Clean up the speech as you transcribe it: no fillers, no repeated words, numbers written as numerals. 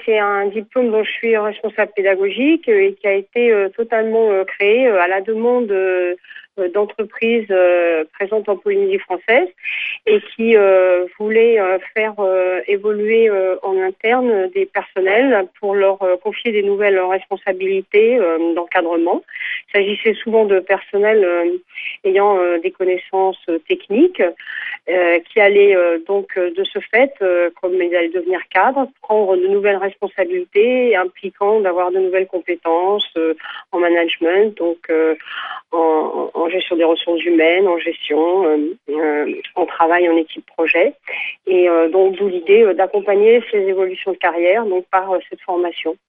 c'est un diplôme dont je suis responsable pédagogique et qui a été totalement créé à la demande d'entreprises présentes en Polynésie française et qui voulaient faire évoluer en interne des personnels pour leur confier des nouvelles responsabilités d'encadrement. Il s'agissait souvent de personnel ayant des connaissances techniques qui allaient donc de ce fait, comme ils allaient devenir cadres, prendre de nouvelles responsabilités impliquant d'avoir de nouvelles compétences en management, donc en gestion des ressources humaines, en gestion, en travail en équipe projet. Et donc d'où l'idée d'accompagner ces évolutions de carrière donc par cette formation.